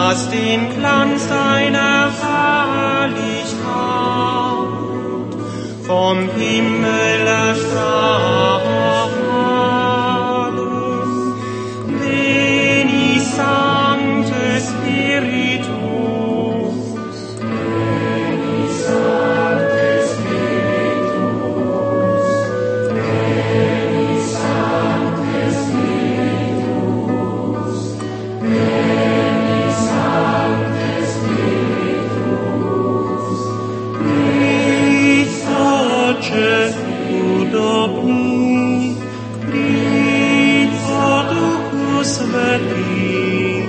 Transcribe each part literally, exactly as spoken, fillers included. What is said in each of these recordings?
lass den Glanz deiner Herrlichkeit vom Himmel erstrahlen. Veni Sancte Spiritus, Veni Sancte Spiritus, Veni Sancte Spiritus, Veni Sancte Spiritus, Veni Hudobný, príď o Duchu Svätý,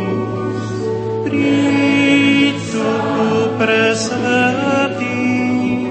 príď Duchu presvätý,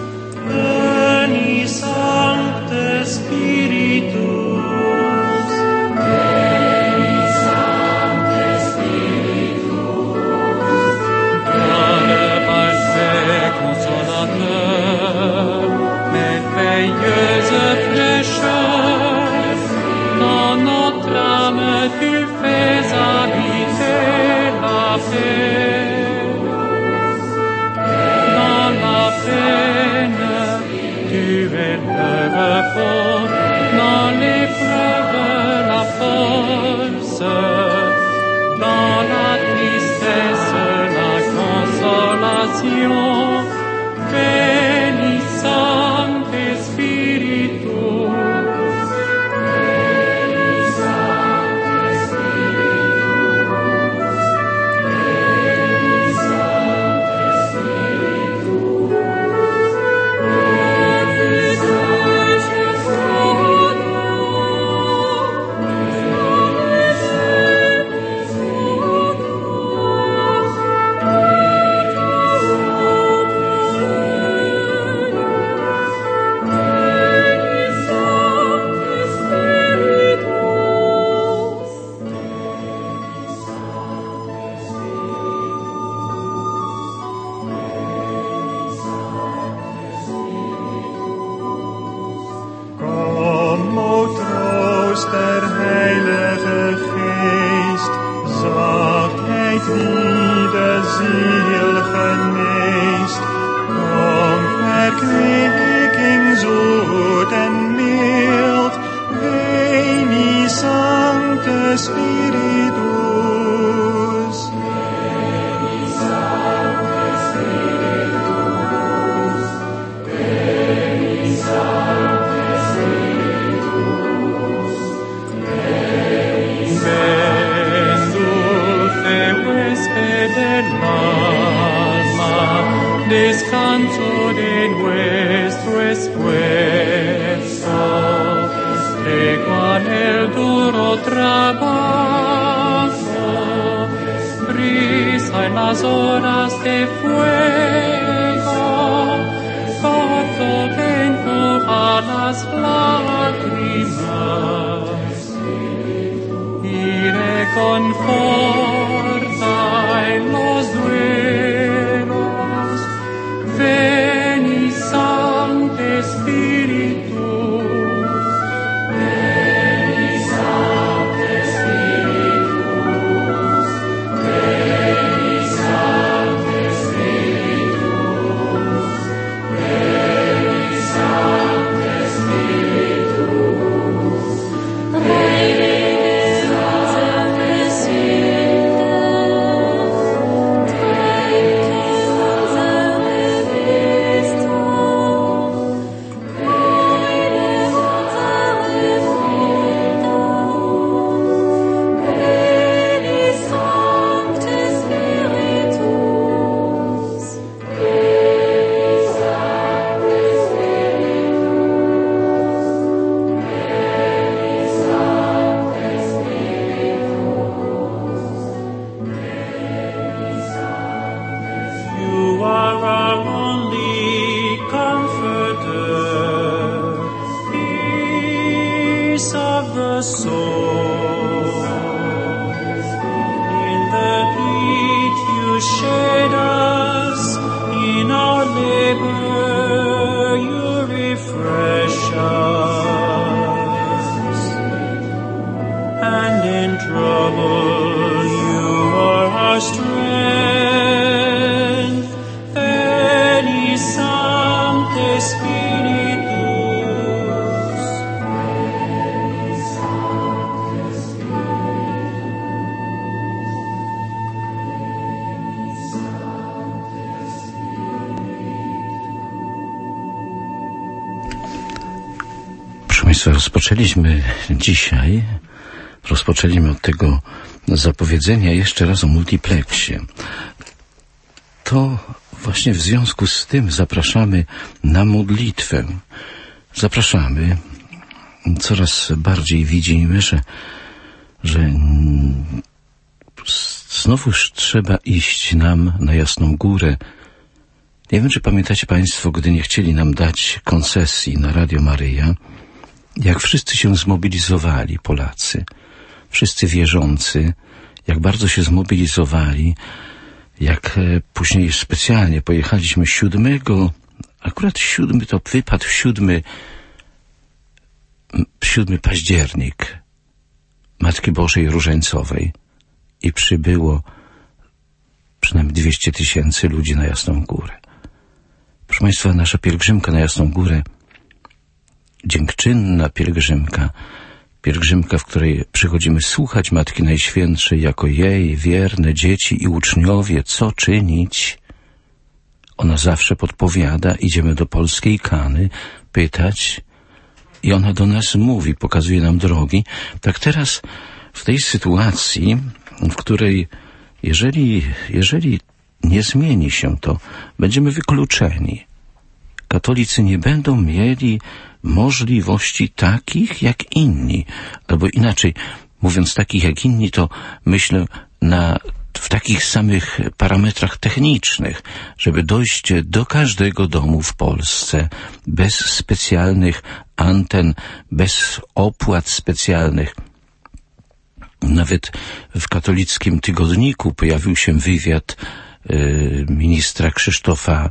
Veni Sancte Spiritus, Veni Sancte Spiritus, Père parfait consolateur, merveilleuse fraîcheur, dans notre âme tu fais habiter la paix. Dans la peine, tu es le repos, dans l'épreuve la force, dans la tristesse la consolation. Veni Sancte Spiritus, Veni Sancte Spiritus, Veni Sancte Spiritus, Veni Sancte Kom, o troost der Heilige Geest, zachtheid die de ziel geneest. Kom, verkwikking zoet en mild, Veni Sancte Spiritus, Veni Sancte Spiritus, Veni Sancte Spiritus, Ven dulce huésped dell'alma, descanso de nuestro esfuerzo, tregua nel duro trabajo, brisa en las horas de fuego, gozo que enjuga las lágrimas y reconforta en los duelos. Veni Sancte Spiritus, Veni Sancte Spiritus, Veni Sancte Spiritus, Veni Sancte Spiritus, Veni Sancte Spiritus. Proszę Państwa, rozpoczęliśmy dzisiaj, rozpoczęliśmy od tego zapowiedzenia jeszcze raz o multiplexie. To właśnie w związku z tym zapraszamy na modlitwę. Zapraszamy. Coraz bardziej widzimy, że, że znowuż trzeba iść nam na Jasną Górę. Nie wiem, czy pamiętacie Państwo, gdy nie chcieli nam dać koncesji na Radio Maryja, jak wszyscy się zmobilizowali, Polacy, wszyscy wierzący, jak bardzo się zmobilizowali, jak później specjalnie pojechaliśmy siódmego, akurat siódmy to wypadł siódmy, siódmy październik Matki Bożej Różańcowej i przybyło przynajmniej dwieście tysięcy ludzi na Jasną Górę. Proszę Państwa, nasza pielgrzymka na Jasną Górę, dziękczynna pielgrzymka, pielgrzymka, w której przychodzimy słuchać Matki Najświętszej jako jej wierne dzieci i uczniowie, co czynić. Ona zawsze podpowiada, idziemy do polskiej Kany, pytać i ona do nas mówi, pokazuje nam drogi. Tak teraz w tej sytuacji, w której jeżeli, jeżeli nie zmieni się to, będziemy wykluczeni. Katolicy nie będą mieli możliwości takich jak inni, albo inaczej, mówiąc takich jak inni, to myślę na, w takich samych parametrach technicznych, żeby dojść do każdego domu w Polsce bez specjalnych anten, bez opłat specjalnych. Nawet w katolickim tygodniku pojawił się wywiad y, ministra Krzysztofa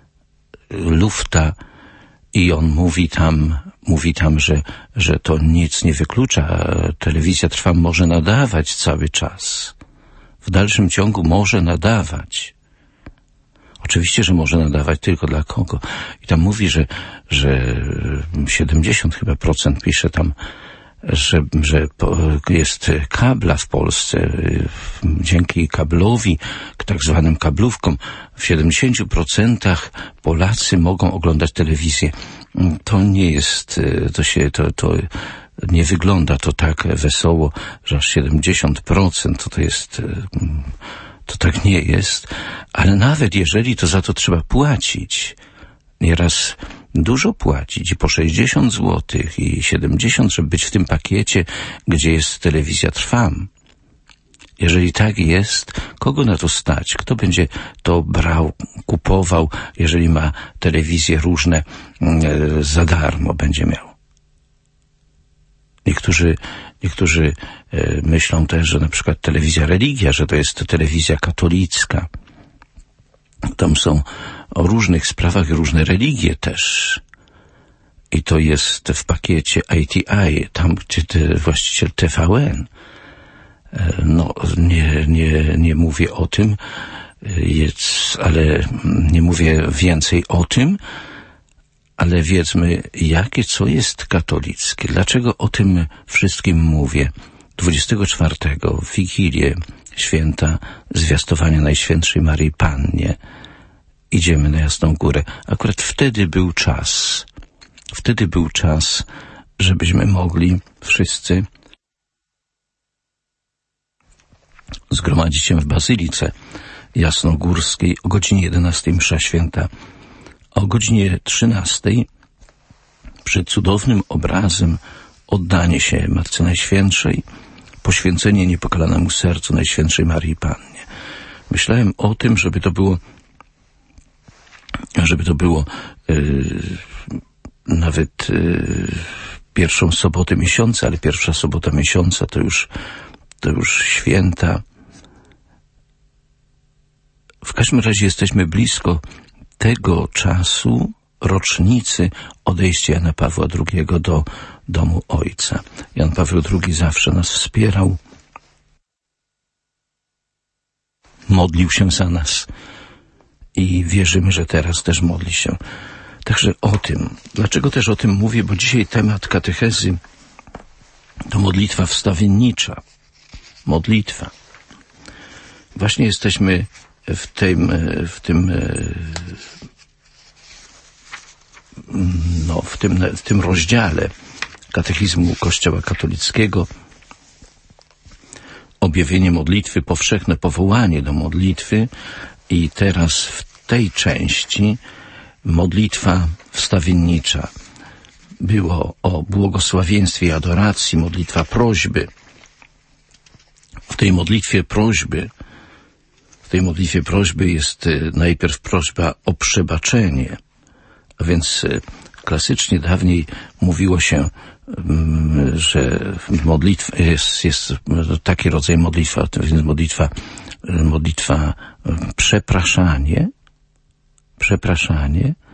Lufta i on mówi tam, mówi tam, że, że to nic nie wyklucza. Telewizja Trwam może nadawać cały czas. W dalszym ciągu może nadawać. Oczywiście, że może nadawać, tylko dla kogo? I tam mówi, że, że siedemdziesiąt chyba procent pisze tam, że, że jest kabla w Polsce. Dzięki kablowi, tak zwanym kablówkom, w siedemdziesięciu procentach Polacy mogą oglądać telewizję. To nie jest, to się, to, to nie wygląda to tak wesoło, że aż siedemdziesiąt procent to, to jest, to tak nie jest, ale nawet jeżeli to za to trzeba płacić, nieraz dużo płacić i po sześćdziesiąt złotych i siedemdziesiąt, żeby być w tym pakiecie, gdzie jest telewizja Trwam. Jeżeli tak jest, kogo na to stać? Kto będzie to brał, kupował, jeżeli ma telewizje różne e, za darmo będzie miał? Niektórzy, niektórzy e, myślą też, że na przykład telewizja Religia, że to jest telewizja katolicka. Tam są o różnych sprawach różne religie też. I to jest w pakiecie I T I, tam gdzie te, właściciel T V N. No, nie, nie, nie mówię o tym, jest, ale nie mówię więcej o tym, ale wiedzmy, jakie, co jest katolickie. Dlaczego o tym wszystkim mówię? dwudziestego czwartego w Wigilię święta zwiastowania Najświętszej Maryi Pannie idziemy na Jasną Górę. Akurat wtedy był czas, wtedy był czas, żebyśmy mogli wszyscy zgromadzić się w Bazylice Jasnogórskiej o godzinie jedenastej msza święta, o godzinie trzynastej przed cudownym obrazem oddanie się Matce Najświętszej, poświęcenie niepokalanemu sercu Najświętszej Maryi Pannie. Myślałem o tym, żeby to było żeby to było yy, nawet yy, pierwszą sobotę miesiąca, ale pierwsza sobota miesiąca to już to już święta. W każdym razie jesteśmy blisko tego czasu, rocznicy odejścia Jana Pawła drugiego do domu Ojca. Jan Paweł drugi zawsze nas wspierał, modlił się za nas i wierzymy, że teraz też modli się. Także o tym. Dlaczego też o tym mówię? Bo dzisiaj temat katechezy to modlitwa wstawiennicza. Modlitwa. Właśnie jesteśmy w tym, w tym, no, w tym, w tym rozdziale Katechizmu Kościoła katolickiego, objawienie modlitwy, powszechne powołanie do modlitwy i teraz w tej części modlitwa wstawiennicza. Było o błogosławieństwie i adoracji, modlitwa prośby. W tej modlitwie prośby, w tej modlitwie prośby jest najpierw prośba o przebaczenie, a więc klasycznie dawniej mówiło się, że modlitwa jest, jest taki rodzaj modlitwa, więc modlitwa, modlitwa przepraszanie, przepraszanie,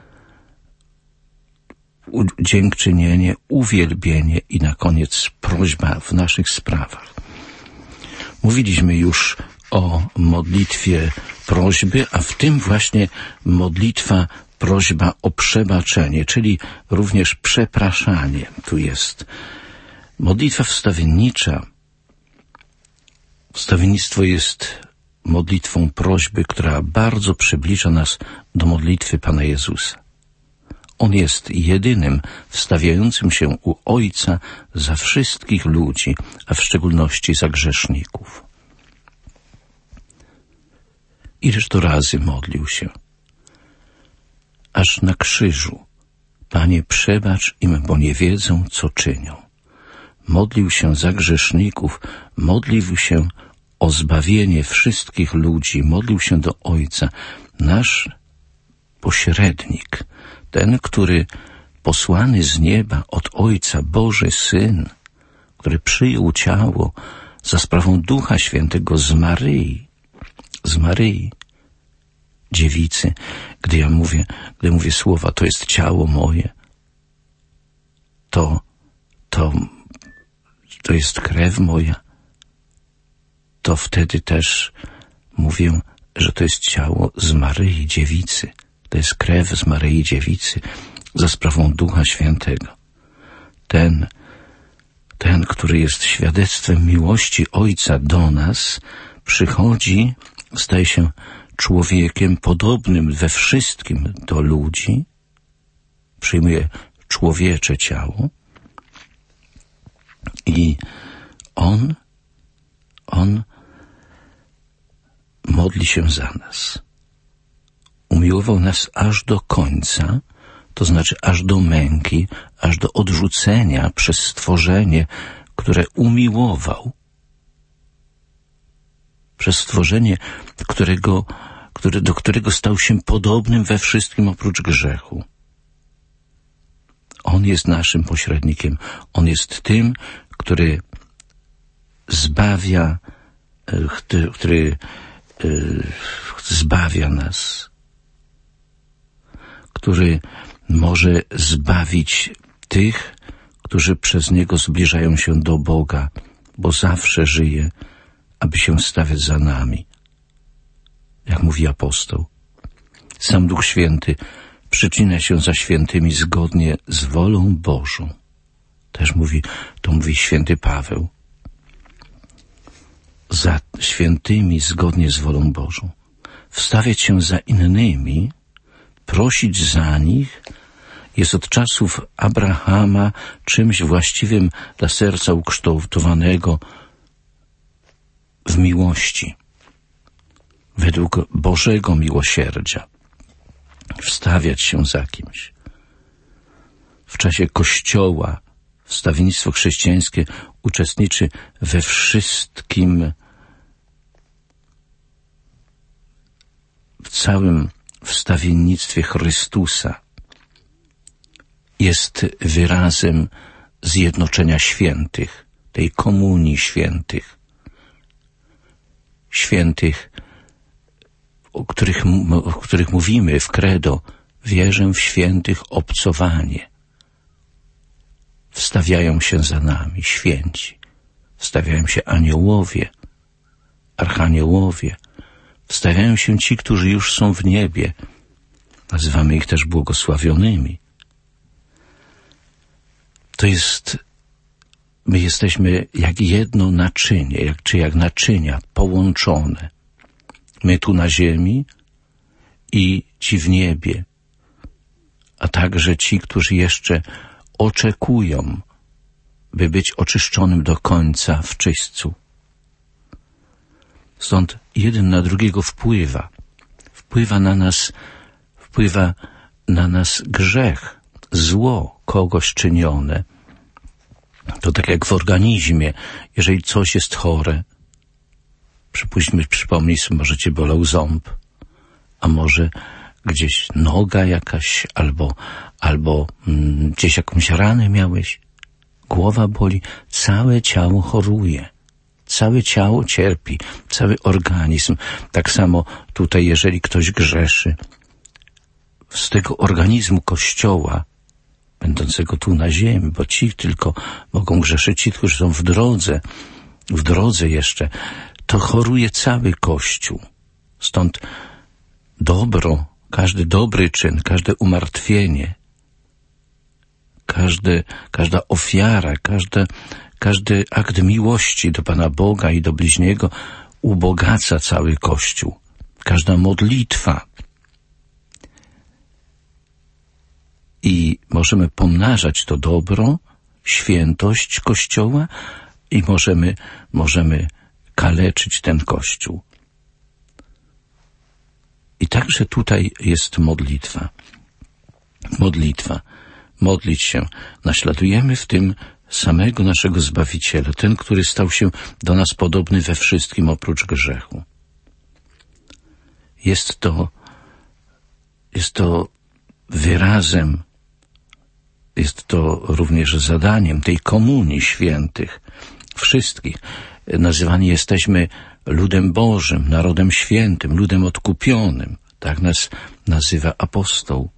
dziękczynienie, uwielbienie i na koniec prośba w naszych sprawach. Mówiliśmy już o modlitwie prośby, a w tym właśnie modlitwa prośba o przebaczenie, czyli również przepraszanie. Tu jest modlitwa wstawiennicza. Wstawiennictwo jest modlitwą prośby, która bardzo przybliża nas do modlitwy Pana Jezusa. On jest jedynym wstawiającym się u Ojca za wszystkich ludzi, a w szczególności za grzeszników. Ileż to razy modlił się, aż na krzyżu: Panie, przebacz im, bo nie wiedzą, co czynią. Modlił się za grzeszników, modlił się o zbawienie wszystkich ludzi, modlił się do Ojca. Nasz pośrednik, ten, który posłany z nieba od Ojca, Boży Syn, który przyjął ciało za sprawą Ducha Świętego z Maryi, z Maryi, dziewicy. Gdy ja mówię, gdy mówię słowa, to jest ciało moje, to, to, to jest krew moja, to wtedy też mówię, że to jest ciało z Maryi, dziewicy. To jest krew z Maryi Dziewicy za sprawą Ducha Świętego. Ten, ten, który jest świadectwem miłości Ojca do nas, przychodzi, staje się człowiekiem podobnym we wszystkim do ludzi, przyjmuje człowiecze ciało i On, On modli się za nas. Umiłował nas aż do końca, to znaczy aż do męki, aż do odrzucenia przez stworzenie, które umiłował. Przez stworzenie, którego, który, do którego stał się podobnym we wszystkim oprócz grzechu. On jest naszym pośrednikiem. On jest tym, który zbawia, który, który zbawia nas, który może zbawić tych, którzy przez Niego zbliżają się do Boga, bo zawsze żyje, aby się stawiać za nami. Jak mówi apostoł, sam Duch Święty przyczynia się za świętymi zgodnie z wolą Bożą. Też mówi, to mówi święty Paweł. Za świętymi zgodnie z wolą Bożą. Wstawiać się za innymi, prosić za nich jest od czasów Abrahama czymś właściwym dla serca ukształtowanego w miłości, według Bożego miłosierdzia. Wstawiać się za kimś. W czasie Kościoła wstawiennictwo chrześcijańskie uczestniczy we wszystkim, w całym wstawiennictwie Chrystusa. Jest wyrazem zjednoczenia świętych, tej komunii świętych. Świętych, o których, o których mówimy w credo, wierzę w świętych obcowanie. Wstawiają się za nami święci, wstawiają się aniołowie, archaniołowie, wstawiają się ci, którzy już są w niebie. Nazywamy ich też błogosławionymi. To jest, my jesteśmy jak jedno naczynie, jak, czy jak naczynia połączone. My tu na ziemi i ci w niebie, a także ci, którzy jeszcze oczekują by być oczyszczonym do końca w czyśćcu. Stąd jeden na drugiego wpływa. Wpływa na nas, wpływa na nas grzech, zło kogoś czynione. To tak jak w organizmie, jeżeli coś jest chore, przypuśćmy, przypomnij sobie, może cię bolał ząb, a może gdzieś noga jakaś, albo, albo mm, gdzieś jakąś ranę miałeś, głowa boli, całe ciało choruje, całe ciało cierpi, cały organizm. Tak samo tutaj, jeżeli ktoś grzeszy, z tego organizmu Kościoła, będącego tu na ziemi, bo ci tylko mogą grzeszyć, ci, którzy są w drodze, w drodze jeszcze, to choruje cały Kościół. Stąd dobro, każdy dobry czyn, każde umartwienie, każdy, każda ofiara, każde, każdy akt miłości do Pana Boga i do bliźniego ubogaca cały Kościół. Każda modlitwa. I możemy pomnażać to dobro, świętość Kościoła i możemy, możemy kaleczyć ten Kościół. I także tutaj jest modlitwa. Modlitwa. Modlić się. Naśladujemy w tym samego naszego Zbawiciela, ten, który stał się do nas podobny we wszystkim oprócz grzechu. Jest to, jest to wyrazem, jest to również zadaniem tej komunii świętych, wszystkich. Nazywani jesteśmy ludem Bożym, narodem świętym, ludem odkupionym. Tak nas nazywa apostoł.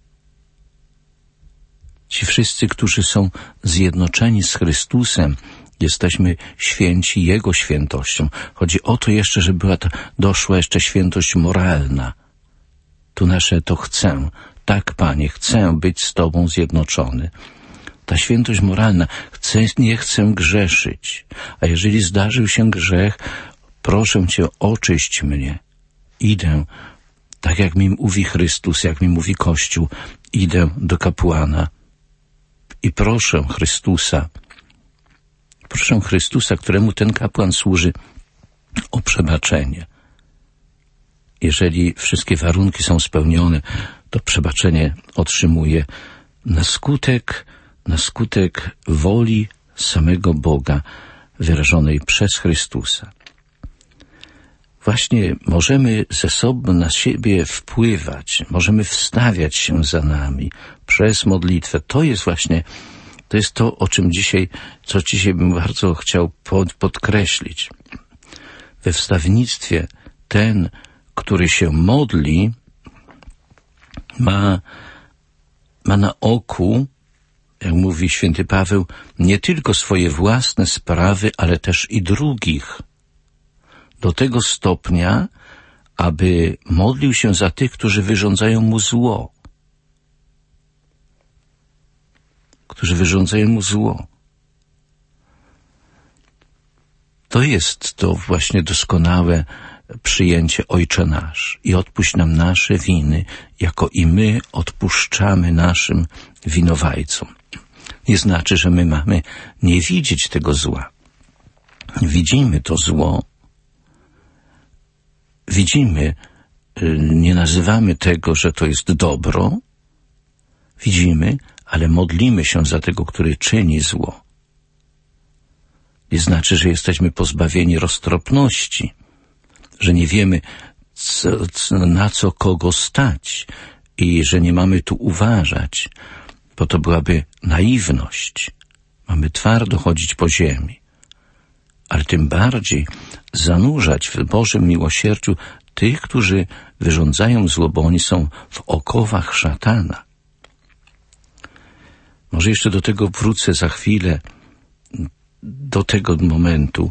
Ci wszyscy, którzy są zjednoczeni z Chrystusem, jesteśmy święci Jego świętością. Chodzi o to jeszcze, żeby była ta, doszła jeszcze świętość moralna. Tu nasze to chcę. Tak, Panie, chcę być z Tobą zjednoczony. Ta świętość moralna, chcę, nie chcę grzeszyć. A jeżeli zdarzył się grzech, proszę Cię, oczyść mnie. Idę, tak jak mi mówi Chrystus, jak mi mówi Kościół, idę do kapłana i proszę Chrystusa, proszę Chrystusa, któremu ten kapłan służy, o przebaczenie. Jeżeli wszystkie warunki są spełnione, to przebaczenie otrzymuje na skutek, na skutek woli samego Boga wyrażonej przez Chrystusa. Właśnie możemy ze sobą na siebie wpływać, możemy wstawiać się za nami przez modlitwę. To jest właśnie, to jest to, o czym dzisiaj, co dzisiaj bym bardzo chciał pod, podkreślić. We wstawnictwie ten, który się modli, ma, ma na oku, jak mówi święty Paweł, nie tylko swoje własne sprawy, ale też i drugich. Do tego stopnia, aby modlił się za tych, którzy wyrządzają mu zło. Którzy wyrządzają mu zło. To jest to właśnie doskonałe przyjęcie Ojcze nasz. I odpuść nam nasze winy, jako i my odpuszczamy naszym winowajcom. Nie znaczy, że my mamy nie widzieć tego zła. Widzimy to zło. Widzimy, nie nazywamy tego, że to jest dobro. Widzimy, ale modlimy się za tego, który czyni zło. Nie znaczy, że jesteśmy pozbawieni roztropności, że nie wiemy, co, co, na co kogo stać i że nie mamy tu uważać, bo to byłaby naiwność. Mamy twardo chodzić po ziemi, ale tym bardziej zanurzać w Bożym miłosierdziu tych, którzy wyrządzają zło, bo oni są w okowach szatana. Może jeszcze do tego wrócę za chwilę, do tego momentu.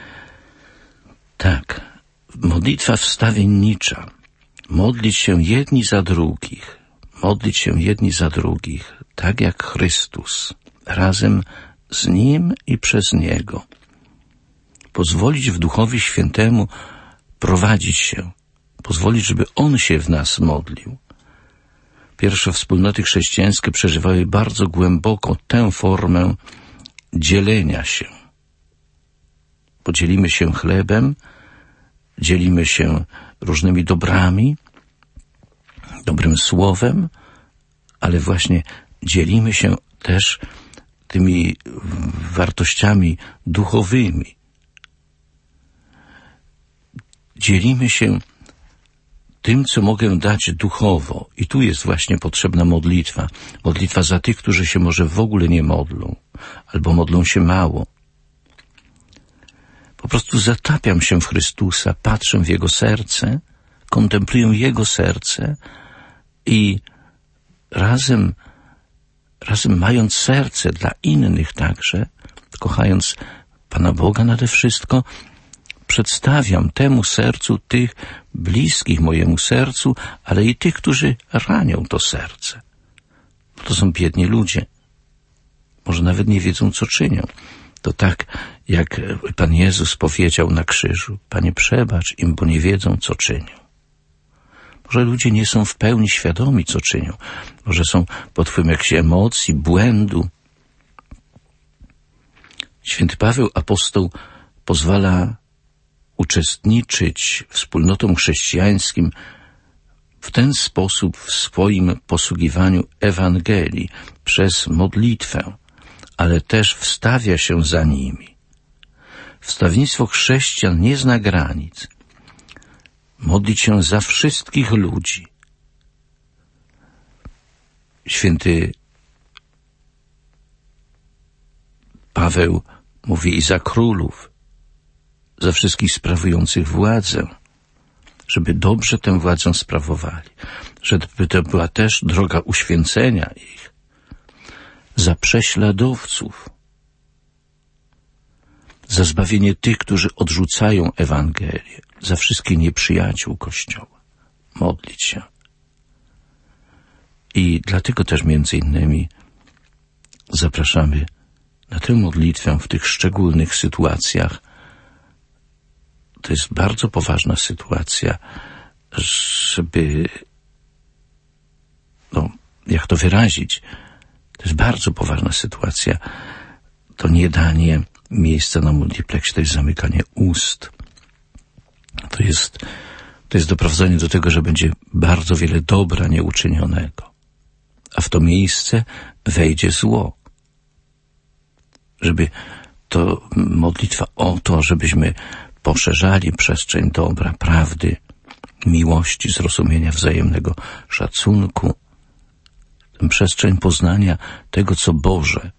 Tak, modlitwa wstawiennicza. Modlić się jedni za drugich. Modlić się jedni za drugich, tak jak Chrystus, razem z Nim i przez Niego. Pozwolić w Duchowi Świętemu prowadzić się. Pozwolić, żeby On się w nas modlił. Pierwsze wspólnoty chrześcijańskie przeżywały bardzo głęboko tę formę dzielenia się. Podzielimy się chlebem, dzielimy się różnymi dobrami, dobrym słowem, ale właśnie dzielimy się też tymi wartościami duchowymi. Dzielimy się tym, co mogę dać duchowo. I tu jest właśnie potrzebna modlitwa. Modlitwa za tych, którzy się może w ogóle nie modlą, albo modlą się mało. Po prostu zatapiam się w Chrystusa, patrzę w Jego serce, kontempluję Jego serce i razem, razem mając serce dla innych także, kochając Pana Boga nade wszystko, przedstawiam temu sercu tych bliskich mojemu sercu, ale i tych, którzy ranią to serce. Bo to są biedni ludzie. Może nawet nie wiedzą, co czynią. To tak, jak Pan Jezus powiedział na krzyżu: Panie, przebacz im, bo nie wiedzą, co czynią. Może ludzie nie są w pełni świadomi, co czynią. Może są pod wpływem jakichś emocji, błędu. Święty Paweł apostoł pozwala uczestniczyć wspólnotom chrześcijańskim w ten sposób w swoim posługiwaniu Ewangelii przez modlitwę, ale też wstawia się za nimi. Wstawnictwo chrześcijan nie zna granic. Modlić się za wszystkich ludzi. Święty Paweł mówi i za królów, za wszystkich sprawujących władzę, żeby dobrze tę władzę sprawowali, żeby to była też droga uświęcenia ich, za prześladowców, za zbawienie tych, którzy odrzucają Ewangelię, za wszystkich nieprzyjaciół Kościoła. Modlić się. I dlatego też między innymi zapraszamy na tę modlitwę w tych szczególnych sytuacjach. To jest bardzo poważna sytuacja, żeby, no, jak to wyrazić, to jest bardzo poważna sytuacja. To nie danie miejsca na multiplexie, to jest zamykanie ust. To jest, to jest doprowadzenie do tego, że będzie bardzo wiele dobra nieuczynionego. A w to miejsce wejdzie zło. Żeby to modlitwa o to, żebyśmy poszerzali przestrzeń dobra, prawdy, miłości, zrozumienia wzajemnego, szacunku, tę przestrzeń poznania tego, co Boże.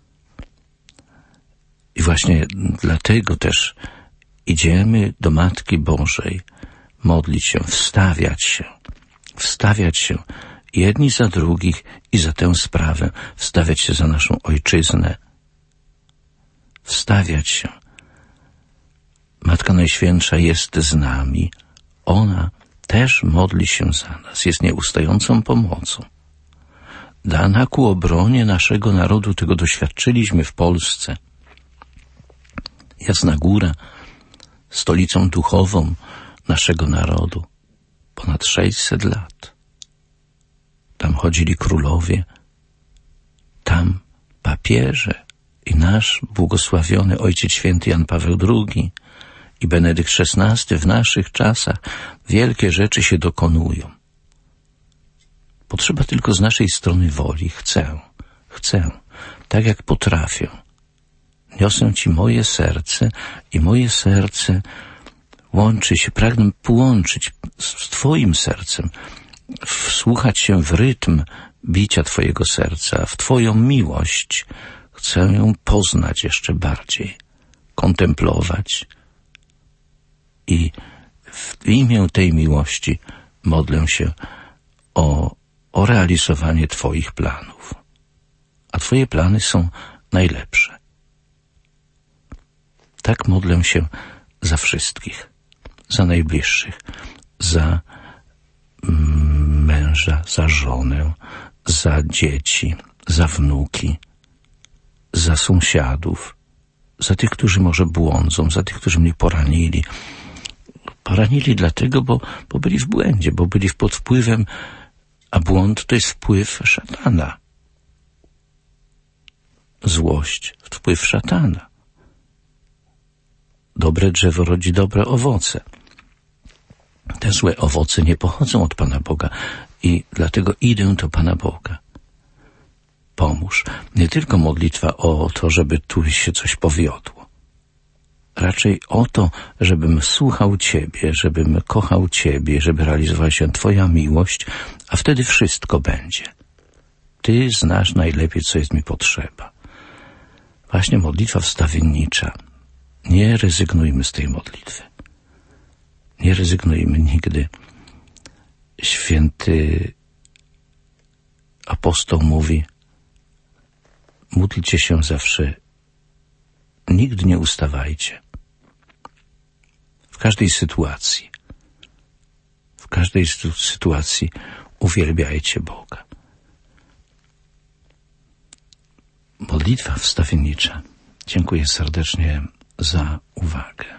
I właśnie dlatego też idziemy do Matki Bożej, modlić się, wstawiać się, wstawiać się jedni za drugich i za tę sprawę, wstawiać się za naszą ojczyznę, wstawiać się. Matka Najświętsza jest z nami. Ona też modli się za nas, jest nieustającą pomocą. Dana ku obronie naszego narodu, tego doświadczyliśmy w Polsce. Jasna Góra, stolicą duchową naszego narodu, ponad sześćset lat. Tam chodzili królowie, tam papieże i nasz błogosławiony Ojciec Święty Jan Paweł drugi i Benedykt szesnasty w naszych czasach wielkie rzeczy się dokonują. Potrzeba tylko z naszej strony woli. Chcę, chcę, tak jak potrafię. Niosę Ci moje serce i moje serce łączy się, pragnę połączyć z Twoim sercem, wsłuchać się w rytm bicia Twojego serca, w Twoją miłość. Chcę ją poznać jeszcze bardziej, kontemplować i w imię tej miłości modlę się o, o realizowanie Twoich planów. A Twoje plany są najlepsze. Tak modlę się za wszystkich, za najbliższych, za męża, za żonę, za dzieci, za wnuki, za sąsiadów, za tych, którzy może błądzą, za tych, którzy mnie poranili. Poranili dlatego, bo, bo byli w błędzie, bo byli pod wpływem, a błąd to jest wpływ szatana. złość, wpływ szatana. Dobre drzewo rodzi dobre owoce. Te złe owoce nie pochodzą od Pana Boga i dlatego idę do Pana Boga. Pomóż. Nie tylko modlitwa o to, żeby tu się coś powiodło. Raczej o to, żebym słuchał Ciebie, żebym kochał Ciebie, żeby realizowała się Twoja miłość, a wtedy wszystko będzie. Ty znasz najlepiej, co jest mi potrzeba. Właśnie modlitwa wstawiennicza. Nie rezygnujmy z tej modlitwy. Nie rezygnujmy nigdy. Święty apostoł mówi: módlcie się zawsze, nigdy nie ustawajcie. W każdej sytuacji, w każdej sytuacji uwielbiajcie Boga. Modlitwa wstawiennicza. Dziękuję serdecznie za uwagę.